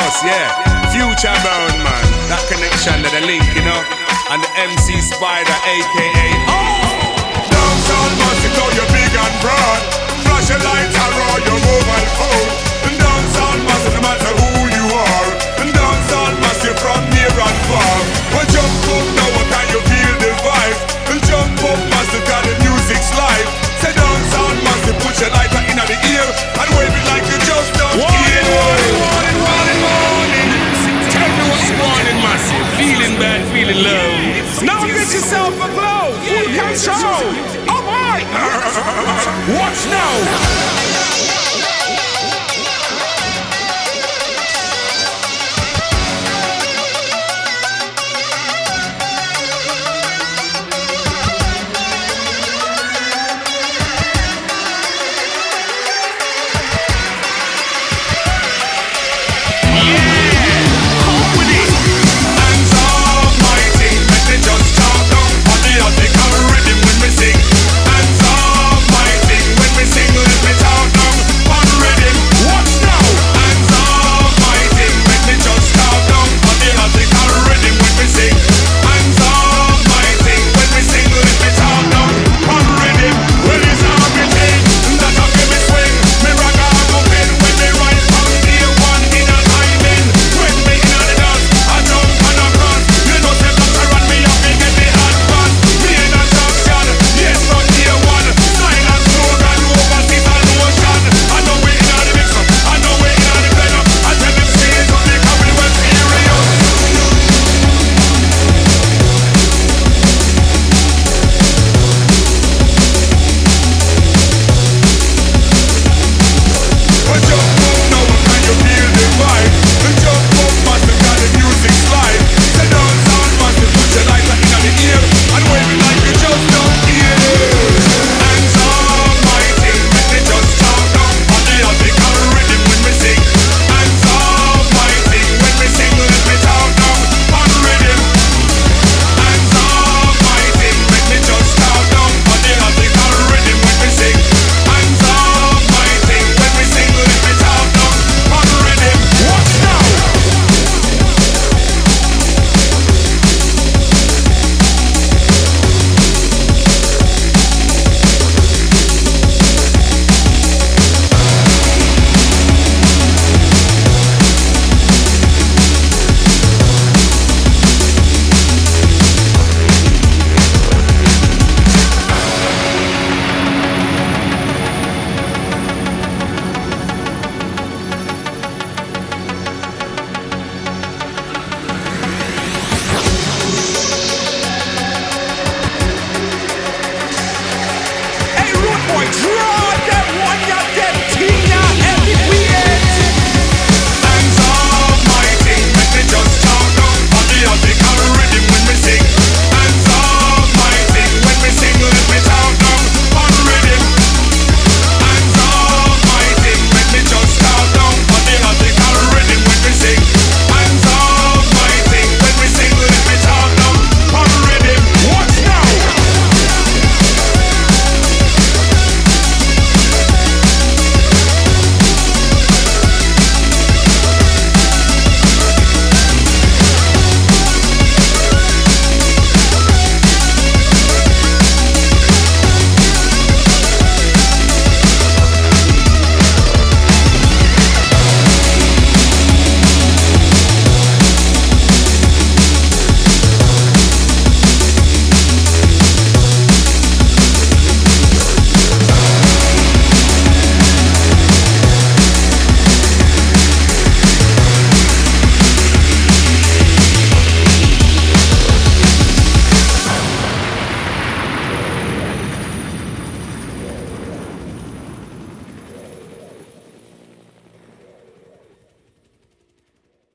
course, yeah. Future bound, man. That connection, that the link, you know. And the MC Spider, aka Downtown Massive, know you're big and broad. Flash your lights and roll your mobile phone. And Downtown Massive, no matter who you are. And Downtown Massive from near and far. Well, jump up now, can you feel the vibe? And jump up Massive, cause the music's live. Say Downtown Massive, put your lighter in the ear and wave it like you just don't care. Morning. Tell me what's morning, Massive. Feeling bad, feeling low. Now get yourself a glow. Full control. Alright. Watch now.